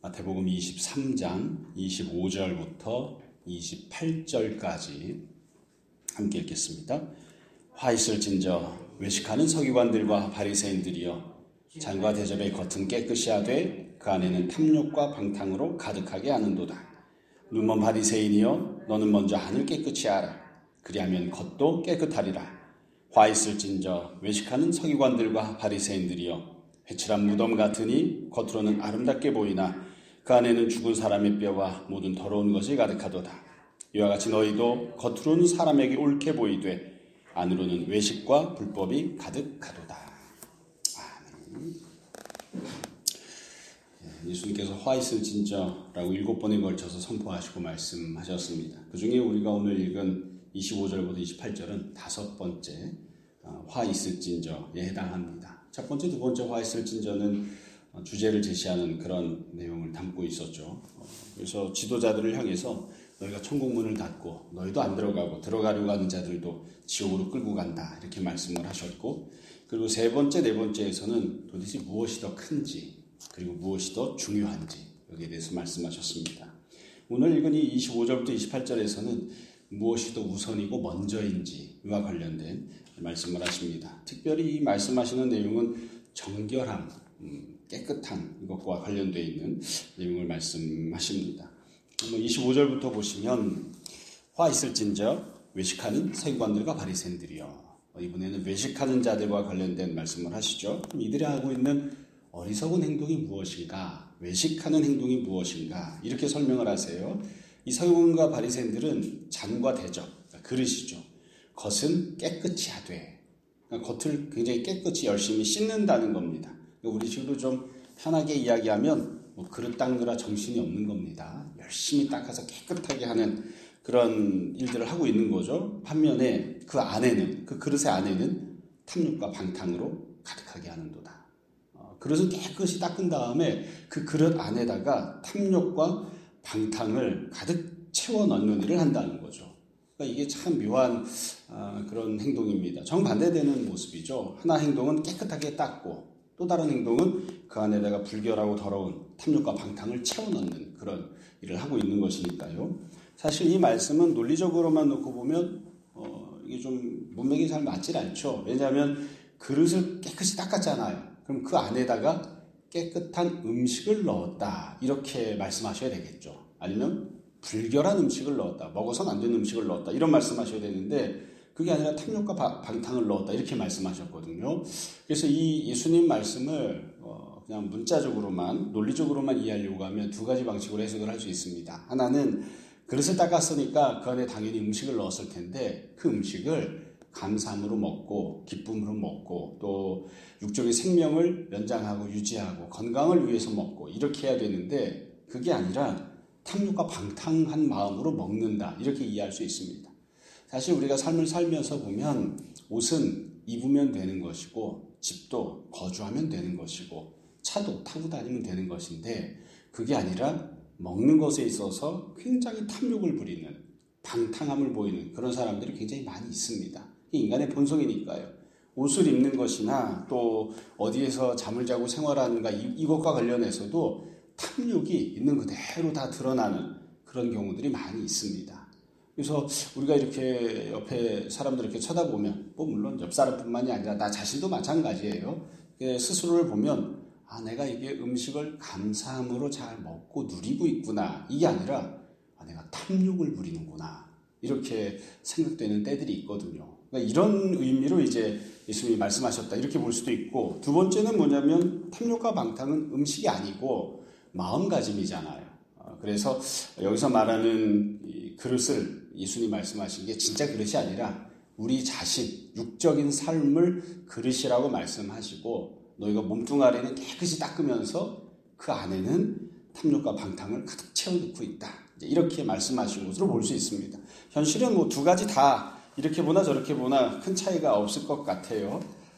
마태복음 23장 25절부터 28절까지 함께 읽겠습니다. 화 있을진저 외식하는 서기관들과 바리새인들이여 잔과 대접의 겉은 깨끗이 하되 그 안에는 탐욕과 방탕으로 가득하게 하는도다. 눈먼 바리새인이여 너는 먼저 안을 깨끗이 하라. 그리하면 겉도 깨끗하리라. 화 있을진저 외식하는 서기관들과 바리새인들이여 회칠한 무덤 같으니 겉으로는 아름답게 보이나 그 안에는 죽은 사람의 뼈와 모든 더러운 것이 가득하도다. 이와 같이 너희도 겉으로는 사람에게 옳게 보이되 안으로는 외식과 불법이 가득하도다. 아멘. 예수님께서 화 있을진저라고 7번에 걸쳐서 선포하시고 말씀하셨습니다. 그 중에 우리가 오늘 읽은 25절부터 28절은 5번째 화 있을진저에 해당합니다. 첫 번째, 두 번째 화 있을진저는 주제를 제시하는 그런 내용을 담고 있었죠. 그래서 지도자들을 향해서 너희가 천국문을 닫고 너희도 안 들어가고 들어가려고 하는 자들도 지옥으로 끌고 간다 이렇게 말씀을 하셨고, 그리고 세 번째, 네 번째에서는 도대체 무엇이 더 큰지 그리고 무엇이 더 중요한지 여기에 대해서 말씀하셨습니다. 오늘 읽은 이 25절부터 28절에서는 무엇이 더 우선이고 먼저인지와 관련된 말씀을 하십니다. 특별히 이 말씀하시는 내용은 정결함, 깨끗한 이것과 관련되어 있는 내용을 말씀하십니다. 25절부터 보시면 화 있을진저 외식하는 서기관들과 바리새인들이여, 이번에는 외식하는 자들과 관련된 말씀을 하시죠. 이들이 하고 있는 어리석은 행동이 무엇인가, 외식하는 행동이 무엇인가 이렇게 설명을 하세요. 이 서기관과 바리새인들은 잔과 대접, 그릇이죠. 겉은 깨끗이 하되, 그러니까 겉을 굉장히 깨끗이 열심히 씻는다는 겁니다. 우리 식으로 좀 편하게 이야기하면 그릇 닦느라 정신이 없는 겁니다. 열심히 닦아서 깨끗하게 하는 그런 일들을 하고 있는 거죠. 반면에 그 안에는, 그 그릇의 안에는 탐욕과 방탕으로 가득하게 하는도다. 그릇은 깨끗이 닦은 다음에 그 그릇 안에다가 탐욕과 방탕을 가득 채워 넣는 일을 한다는 거죠. 그러니까 이게 참 묘한 그런 행동입니다. 정반대되는 모습이죠. 하나 행동은 깨끗하게 닦고 또 다른 행동은 그 안에다가 불결하고 더러운 탐욕과 방탕을 채워 넣는 그런 일을 하고 있는 것이니까요. 사실 이 말씀은 논리적으로만 놓고 보면 이게 좀 문맥이 잘 맞질 않죠. 왜냐하면 그릇을 깨끗이 닦았잖아요. 그럼 그 안에다가 깨끗한 음식을 넣었다 이렇게 말씀하셔야 되겠죠. 아니면 불결한 음식을 넣었다, 먹어서는 안 되는 음식을 넣었다 이런 말씀하셔야 되는데 그게 아니라 탐욕과 방탕을 넣었다 이렇게 말씀하셨거든요. 그래서 이 예수님 말씀을 그냥 문자적으로만, 논리적으로만 이해하려고 하면 두 가지 방식으로 해석을 할 수 있습니다. 하나는 그릇을 닦았으니까 그 안에 당연히 음식을 넣었을 텐데 그 음식을 감사함으로 먹고 기쁨으로 먹고 또 육적인 생명을 연장하고 유지하고 건강을 위해서 먹고 이렇게 해야 되는데 그게 아니라 탐욕과 방탕한 마음으로 먹는다 이렇게 이해할 수 있습니다. 사실 우리가 삶을 살면서 보면 옷은 입으면 되는 것이고 집도 거주하면 되는 것이고 차도 타고 다니면 되는 것인데 그게 아니라 먹는 것에 있어서 굉장히 탐욕을 부리는, 방탕함을 보이는 그런 사람들이 굉장히 많이 있습니다. 인간의 본성이니까요. 옷을 입는 것이나 또 어디에서 잠을 자고 생활하는가 이것과 관련해서도 탐욕이 있는 그대로 다 드러나는 그런 경우들이 많이 있습니다. 그래서 우리가 이렇게 옆에 사람들 이렇게 쳐다보면 물론 옆 사람뿐만이 아니라 나 자신도 마찬가지예요. 스스로를 보면 내가 이게 음식을 감사함으로 잘 먹고 누리고 있구나 이게 아니라 내가 탐욕을 부리는구나 이렇게 생각되는 때들이 있거든요. 그러니까 이런 의미로 이제 예수님이 말씀하셨다 이렇게 볼 수도 있고, 두 번째는 뭐냐면 탐욕과 방탕은 음식이 아니고 마음가짐이잖아요. 그래서 여기서 말하는 이 그릇을 예수님 말씀하신 게 진짜 그릇이 아니라 우리 자신, 육적인 삶을 그릇이라고 말씀하시고 너희가 몸뚱아리는 깨끗이 닦으면서 그 안에는 탐욕과 방탕을 가득 채워놓고 있다. 이렇게 말씀하신 것으로 볼 수 있습니다. 현실은 두 가지 다 이렇게 보나 저렇게 보나 큰 차이가 없을 것 같아요.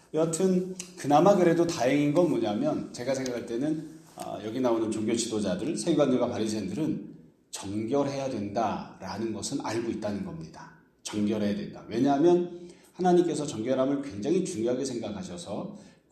여하튼 그나마 그래도 다행인 건 뭐냐면 제가 생각할 때는 여기 나오는 종교 지도자들, 서기관들과 바리새인들은 정결해야 된다라는 것은 알고 있다는 겁니다. 정결해야 된다. 왜냐하면 하나님께서 정결함을 굉장히 중요하게 생각하셔서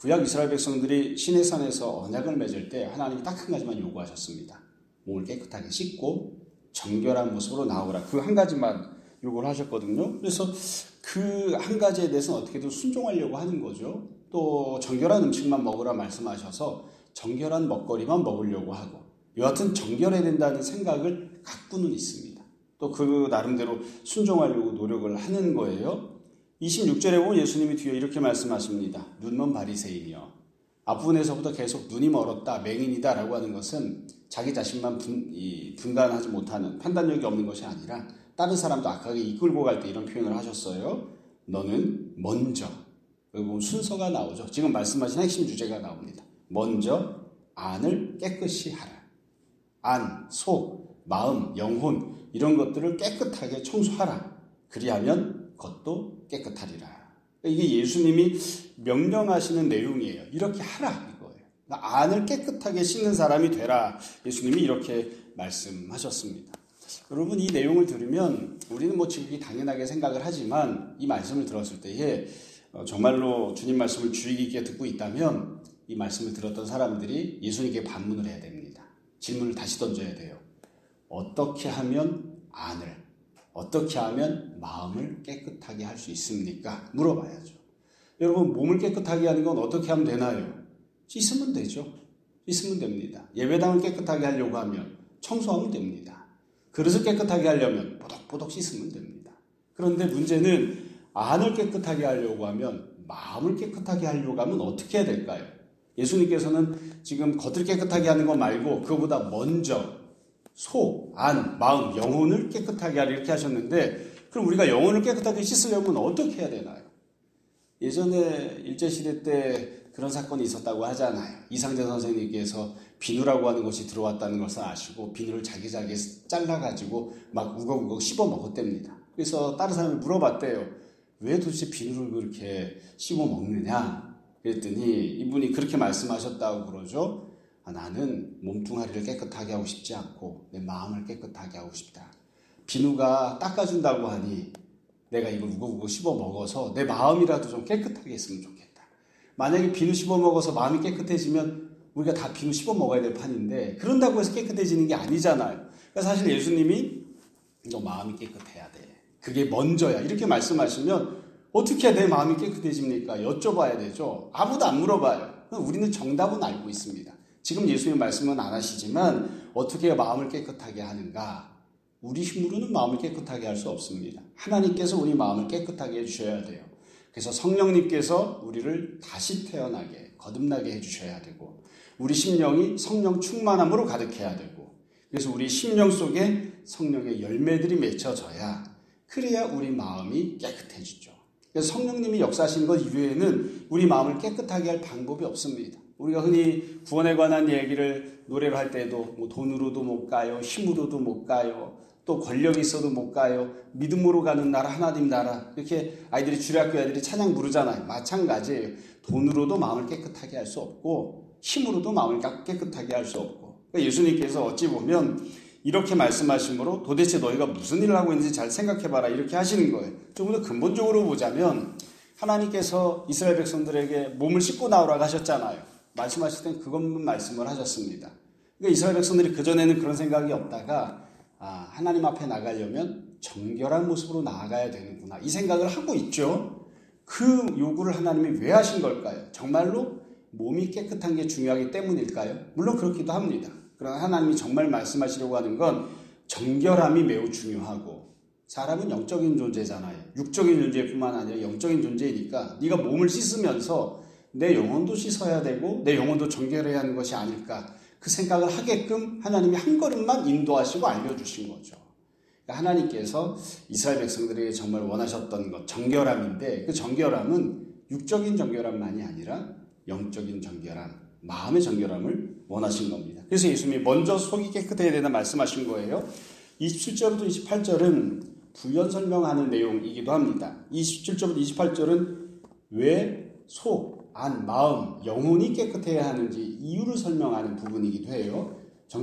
구약 이스라엘 백성들이 시내산에서 언약을 맺을 때 하나님이 딱 한 가지만 요구하셨습니다. 몸을 깨끗하게 씻고 정결한 모습으로 나오라. 그 한 가지만 요구를 하셨거든요. 그래서 그 한 가지에 대해서는 어떻게든 순종하려고 하는 거죠. 또 정결한 음식만 먹으라 말씀하셔서 정결한 먹거리만 먹으려고 하고, 여하튼 정결해야 된다는 생각을 갖고는 있습니다. 또 그 나름대로 순종하려고 노력을 하는 거예요. 26절에 보면 예수님이 뒤에 이렇게 말씀하십니다. 눈먼 바리새인이여. 앞부분에서부터 계속 눈이 멀었다, 맹인이다 라고 하는 것은 자기 자신만 분간하지 못하는, 판단력이 없는 것이 아니라 다른 사람도 악하게 이끌고 갈 때 이런 표현을 하셨어요. 너는 먼저, 여기 보면 순서가 나오죠. 지금 말씀하신 핵심 주제가 나옵니다. 먼저 안을 깨끗이 하라. 안, 속, 마음, 영혼 이런 것들을 깨끗하게 청소하라. 그리하면 겉도 깨끗하리라. 이게 예수님이 명령하시는 내용이에요. 이렇게 하라 이거예요. 안을 깨끗하게 씻는 사람이 되라. 예수님이 이렇게 말씀하셨습니다. 여러분, 이 내용을 들으면 우리는 지극히 당연하게 생각을 하지만 이 말씀을 들었을 때에 정말로 주님 말씀을 주의 깊게 듣고 있다면 이 말씀을 들었던 사람들이 예수님께 반문을 해야 됩니다. 질문을 다시 던져야 돼요. 어떻게 하면 안을, 어떻게 하면 마음을 깨끗하게 할 수 있습니까? 물어봐야죠. 여러분, 몸을 깨끗하게 하는 건 어떻게 하면 되나요? 씻으면 되죠. 씻으면 됩니다. 예배당을 깨끗하게 하려고 하면 청소하면 됩니다. 그릇을 깨끗하게 하려면 뽀독뽀독 씻으면 됩니다. 그런데 문제는 안을 깨끗하게 하려고 하면, 마음을 깨끗하게 하려고 하면 어떻게 해야 될까요? 예수님께서는 지금 겉을 깨끗하게 하는 것 말고 그거보다 먼저 속, 안, 마음, 영혼을 깨끗하게 하라 이렇게 하셨는데, 그럼 우리가 영혼을 깨끗하게 씻으려면 어떻게 해야 되나요? 예전에 일제시대 때 그런 사건이 있었다고 하잖아요. 이상재 선생님께서 비누라고 하는 것이 들어왔다는 것을 아시고 비누를 잘게 잘라가지고 막 우걱우걱 씹어 먹었답니다. 그래서 다른 사람이 물어봤대요. 왜 도대체 비누를 그렇게 씹어 먹느냐? 그랬더니 이분이 그렇게 말씀하셨다고 그러죠. 나는 몸뚱아리를 깨끗하게 하고 싶지 않고 내 마음을 깨끗하게 하고 싶다. 비누가 닦아준다고 하니 내가 이걸 우거우거 씹어 먹어서 내 마음이라도 좀 깨끗하게 했으면 좋겠다. 만약에 비누 씹어 먹어서 마음이 깨끗해지면 우리가 다 비누 씹어 먹어야 될 판인데, 그런다고 해서 깨끗해지는 게 아니잖아요. 그러니까 사실 예수님이 너 마음이 깨끗해야 돼. 그게 먼저야. 이렇게 말씀하시면 어떻게 해야 내 마음이 깨끗해집니까? 여쭤봐야 되죠. 아무도 안 물어봐요. 우리는 정답은 알고 있습니다. 지금 예수님 말씀은 안 하시지만 어떻게 해야 마음을 깨끗하게 하는가? 우리 힘으로는 마음을 깨끗하게 할 수 없습니다. 하나님께서 우리 마음을 깨끗하게 해주셔야 돼요. 그래서 성령님께서 우리를 다시 태어나게, 거듭나게 해주셔야 되고, 우리 심령이 성령 충만함으로 가득해야 되고, 그래서 우리 심령 속에 성령의 열매들이 맺혀져야, 그래야 우리 마음이 깨끗해지죠. 그래서 성령님이 역사하시는 것 이외에는 우리 마음을 깨끗하게 할 방법이 없습니다. 우리가 흔히 구원에 관한 얘기를 노래로 할 때도 돈으로도 못 가요, 힘으로도 못 가요, 또 권력이 있어도 못 가요, 믿음으로 가는 나라 하나님 나라, 이렇게 아이들이 주일학교 애들이 찬양 부르잖아요. 마찬가지예요. 돈으로도 마음을 깨끗하게 할 수 없고 힘으로도 마음을 깨끗하게 할 수 없고, 그러니까 예수님께서 어찌 보면 이렇게 말씀하심으로 도대체 너희가 무슨 일을 하고 있는지 잘 생각해봐라 이렇게 하시는 거예요. 조금 더 근본적으로 보자면 하나님께서 이스라엘 백성들에게 몸을 씻고 나오라고 하셨잖아요. 말씀하실 땐 그것만 말씀을 하셨습니다. 그러니까 이스라엘 백성들이 그전에는 그런 생각이 없다가 하나님 앞에 나가려면 정결한 모습으로 나아가야 되는구나 이 생각을 하고 있죠. 그 요구를 하나님이 왜 하신 걸까요? 정말로 몸이 깨끗한 게 중요하기 때문일까요? 물론 그렇기도 합니다. 그러나 하나님이 정말 말씀하시려고 하는 건 정결함이 매우 중요하고, 사람은 영적인 존재잖아요. 육적인 존재뿐만 아니라 영적인 존재이니까 네가 몸을 씻으면서 내 영혼도 씻어야 되고 내 영혼도 정결해야 하는 것이 아닐까, 그 생각을 하게끔 하나님이 한 걸음만 인도하시고 알려주신 거죠. 그러니까 하나님께서 이스라엘 백성들에게 정말 원하셨던 것, 정결함인데, 그 정결함은 육적인 정결함만이 아니라 영적인 정결함, 마음의 정결함을 원하신 겁니다. 그래서 예수님이 먼저 속이 깨끗해야 된다 말씀하신 거예요. 27절부터 28절은 부연 설명하는 내용이기도 합니다. 27절부터 28절은 왜 속, 안, 마음, 영혼이 깨끗해야 하는지 이유를 설명하는 부분이기도 해요.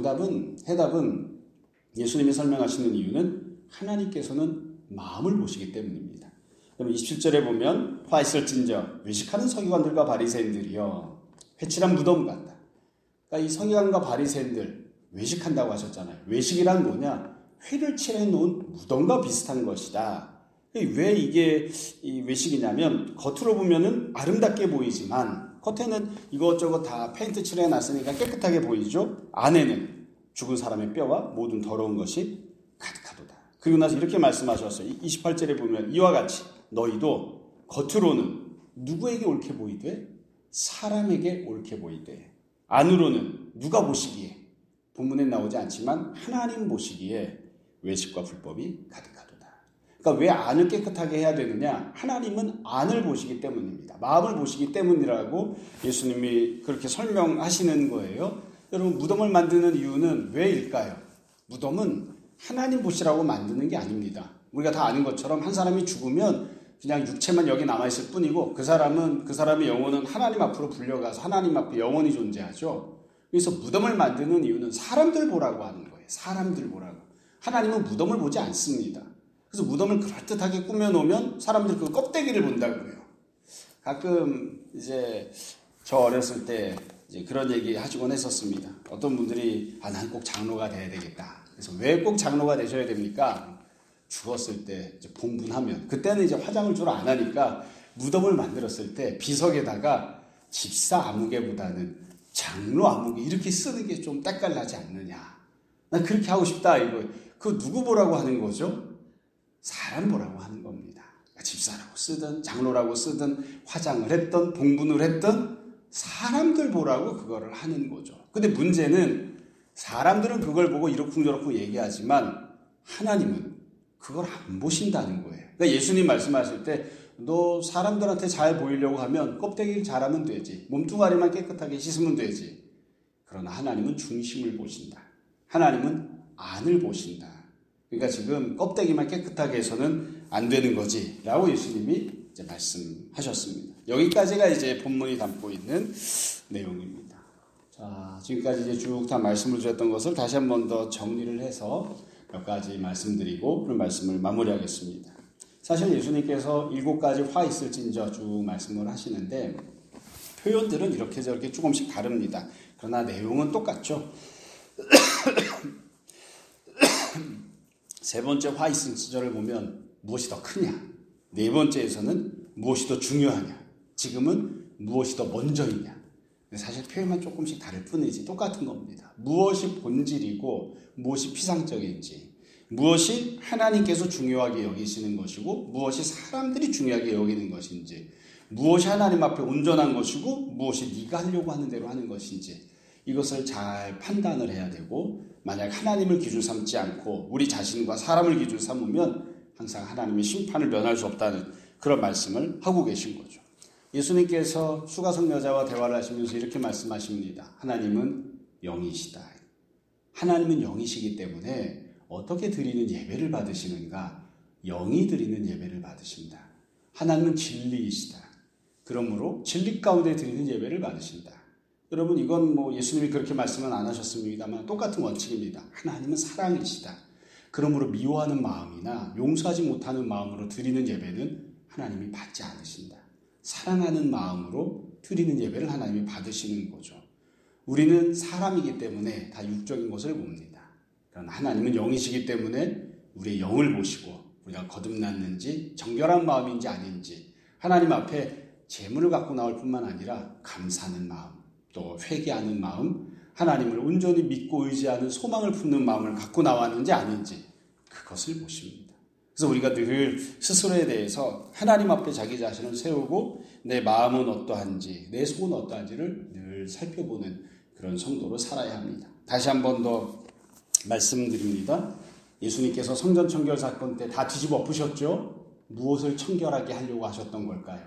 해답은 예수님이 설명하시는 이유는 하나님께서는 마음을 보시기 때문입니다. 그럼 27절에 보면 화 있을진저 외식하는 서기관들과 바리새인들이여 회칠한 무덤 같다. 그러니까 이 서기관과 바리새인들 외식한다고 하셨잖아요. 외식이란 뭐냐? 회를 칠해 놓은 무덤과 비슷한 것이다. 왜 이게 이 외식이냐면 겉으로 보면은 아름답게 보이지만 겉에는 이것저것 다 페인트 칠해 놨으니까 깨끗하게 보이죠. 안에는 죽은 사람의 뼈와 모든 더러운 것이 가득하도다. 그리고 나서 이렇게 말씀하셨어요. 28절에 보면 이와 같이 너희도 겉으로는 누구에게 옳게 보이되 사람에게 옳게 보이되 안으로는 누가 보시기에 본문에 나오지 않지만 하나님 보시기에 외식과 불법이 가득하도다. 그러니까 왜 안을 깨끗하게 해야 되느냐? 하나님은 안을 보시기 때문입니다. 마음을 보시기 때문이라고 예수님이 그렇게 설명하시는 거예요. 여러분 무덤을 만드는 이유는 왜일까요? 무덤은 하나님 보시라고 만드는 게 아닙니다. 우리가 다 아는 것처럼 한 사람이 죽으면 그냥 육체만 여기 남아있을 뿐이고 그 사람의 영혼은 하나님 앞으로 불려가서 하나님 앞에 영원히 존재하죠. 그래서 무덤을 만드는 이유는 사람들 보라고 하는 거예요. 사람들 보라고. 하나님은 무덤을 보지 않습니다. 그래서 무덤을 그럴듯하게 꾸며놓으면 사람들이 그 껍데기를 본다고요. 가끔 이제 저 어렸을 때 이제 그런 얘기 하시곤 했었습니다. 어떤 분들이 난 꼭 장로가 돼야 되겠다. 그래서 왜 꼭 장로가 되셔야 됩니까? 죽었을 때 이제 봉분하면 그때는 이제 화장을 주로 안 하니까 무덤을 만들었을 때 비석에다가 집사 아무개보다는 장로 아무개 이렇게 쓰는 게 좀 때깔나지 않느냐. 난 그렇게 하고 싶다 이거. 그 누구 보라고 하는 거죠? 사람 보라고 하는 겁니다. 그러니까 집사라고 쓰든 장로라고 쓰든 화장을 했든 봉분을 했든 사람들 보라고 그거를 하는 거죠. 근데 문제는 사람들은 그걸 보고 이러쿵저러쿵 얘기하지만 하나님은 그걸 안 보신다는 거예요. 그러니까 예수님 말씀하실 때 너 사람들한테 잘 보이려고 하면 껍데기를 잘하면 되지. 몸뚱아리만 깨끗하게 씻으면 되지. 그러나 하나님은 중심을 보신다. 하나님은 안을 보신다. 그러니까 지금 껍데기만 깨끗하게 해서는 안 되는 거지 라고 예수님이 이제 말씀하셨습니다. 여기까지가 이제 본문이 담고 있는 내용입니다. 자, 지금까지 이제 쭉 다 말씀을 드렸던 것을 다시 한 번 더 정리를 해서 몇 가지 말씀드리고 그런 말씀을 마무리하겠습니다. 사실 예수님께서 7가지 화 있을진저 쭉 말씀을 하시는데 표현들은 이렇게 저렇게 조금씩 다릅니다. 그러나 내용은 똑같죠. 세 번째 화 있을진저를 보면 무엇이 더 크냐? 네 번째에서는 무엇이 더 중요하냐? 지금은 무엇이 더 먼저이냐? 사실 표현만 조금씩 다를 뿐이지 똑같은 겁니다. 무엇이 본질이고 무엇이 피상적인지, 무엇이 하나님께서 중요하게 여기시는 것이고 무엇이 사람들이 중요하게 여기는 것인지, 무엇이 하나님 앞에 온전한 것이고 무엇이 네가 하려고 하는 대로 하는 것인지 이것을 잘 판단을 해야 되고, 만약 하나님을 기준 삼지 않고 우리 자신과 사람을 기준 삼으면 항상 하나님의 심판을 면할 수 없다는 그런 말씀을 하고 계신 거죠. 예수님께서 수가성 여자와 대화를 하시면서 이렇게 말씀하십니다. 하나님은 영이시다. 하나님은 영이시기 때문에 어떻게 드리는 예배를 받으시는가? 영이 드리는 예배를 받으신다. 하나님은 진리이시다. 그러므로 진리 가운데 드리는 예배를 받으신다. 여러분 이건 뭐 예수님이 그렇게 말씀은 안 하셨습니다만 똑같은 원칙입니다. 하나님은 사랑이시다. 그러므로 미워하는 마음이나 용서하지 못하는 마음으로 드리는 예배는 하나님이 받지 않으신다. 사랑하는 마음으로 드리는 예배를 하나님이 받으시는 거죠. 우리는 사람이기 때문에 다 육적인 것을 봅니다. 그러나 하나님은 영이시기 때문에 우리의 영을 보시고 우리가 거듭났는지 정결한 마음인지 아닌지 하나님 앞에 재물을 갖고 나올 뿐만 아니라 감사하는 마음, 또 회개하는 마음, 하나님을 온전히 믿고 의지하는 소망을 품는 마음을 갖고 나왔는지 아닌지 그것을 보십니다. 그래서 우리가 늘 스스로에 대해서 하나님 앞에 자기 자신을 세우고 내 마음은 어떠한지 내 속은 어떠한지를 늘 살펴보는 그런 성도로 살아야 합니다. 다시 한 번 더 말씀드립니다. 예수님께서 성전 청결 사건 때 다 뒤집어 엎으셨죠? 무엇을 청결하게 하려고 하셨던 걸까요?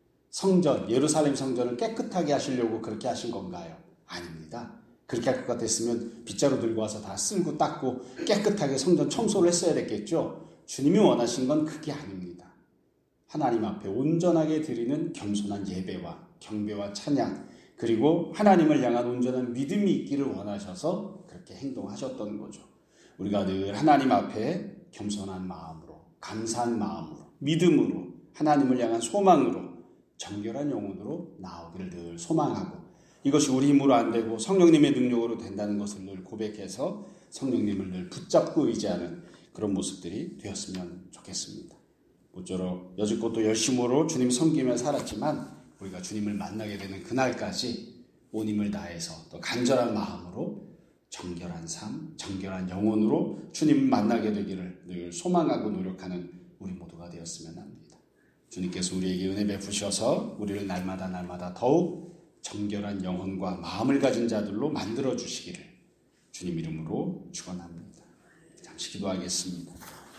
성전, 예루살렘 성전을 깨끗하게 하시려고 그렇게 하신 건가요? 아닙니다. 그렇게 할 것 같았으면 빗자루 들고 와서 다 쓸고 닦고 깨끗하게 성전 청소를 했어야 됐겠죠? 주님이 원하신 건 그게 아닙니다. 하나님 앞에 온전하게 드리는 겸손한 예배와 경배와 찬양, 그리고 하나님을 향한 온전한 믿음이 있기를 원하셔서 그렇게 행동하셨던 거죠. 우리가 늘 하나님 앞에 겸손한 마음으로, 감사한 마음으로, 믿음으로 하나님을 향한 소망으로 정결한 영혼으로 나오기를 늘 소망하고 이것이 우리 힘으로 안 되고 성령님의 능력으로 된다는 것을 늘 고백해서 성령님을 늘 붙잡고 의지하는 그런 모습들이 되었으면 좋겠습니다. 모쪼록 여지껏 또 열심으로 주님 섬기며 살았지만 우리가 주님을 만나게 되는 그날까지 온 힘을 다해서 또 간절한 마음으로 정결한 삶, 정결한 영혼으로 주님 만나게 되기를 늘 소망하고 노력하는 우리 모두가 되었으면 합니다. 주님께서 우리에게 은혜 베푸셔서 우리를 날마다 더욱 정결한 영혼과 마음을 가진 자들로 만들어 주시기를 주님 이름으로 축원합니다. 잠시 기도하겠습니다.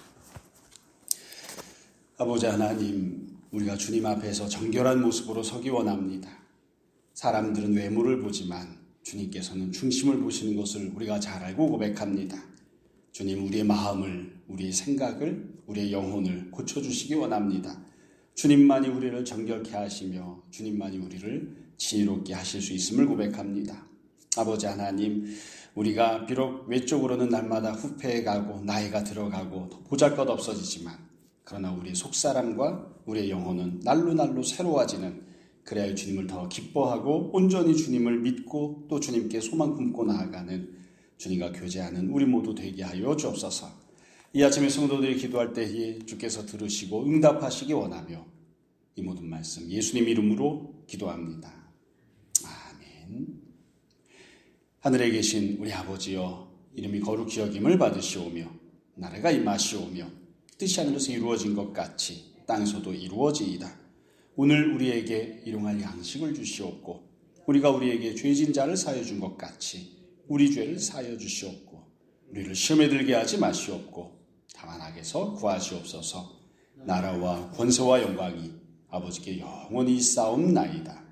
아버지 하나님, 우리가 주님 앞에서 정결한 모습으로 서기 원합니다. 사람들은 외모를 보지만 주님께서는 중심을 보시는 것을 우리가 잘 알고 고백합니다. 주님, 우리의 마음을, 우리의 생각을, 우리의 영혼을 고쳐주시기 원합니다. 주님만이 우리를 정결케 하시며 주님만이 우리를 지혜롭게 하실 수 있음을 고백합니다. 아버지 하나님, 우리가 비록 외적으로는 날마다 후패해가고 나이가 들어가고 더 보잘것 없어지지만 그러나 우리의 속사람과 우리의 영혼은 날로 새로워지는, 그래야 주님을 더 기뻐하고 온전히 주님을 믿고 또 주님께 소망 품고 나아가는, 주님과 교제하는 우리 모두 되게 하여 주옵소서. 이 아침에 성도들이 기도할 때에 주께서 들으시고 응답하시기 원하며 이 모든 말씀 예수님 이름으로 기도합니다. 아멘. 하늘에 계신 우리 아버지여, 이름이 거룩히 여김을 받으시오며 나라가 임하시오며 뜻이 하늘에서 이루어진 것 같이 땅에서도 이루어지이다. 오늘 우리에게 일용할 양식을 주시옵고 우리가 우리에게 죄진 자를 사하여 준 것 같이 우리 죄를 사하여 주시옵고 우리를 시험에 들게 하지 마시옵고 다만 악에서 구하시옵소서. 나라와 권세와 영광이 아버지께 영원히 있사옵나이다.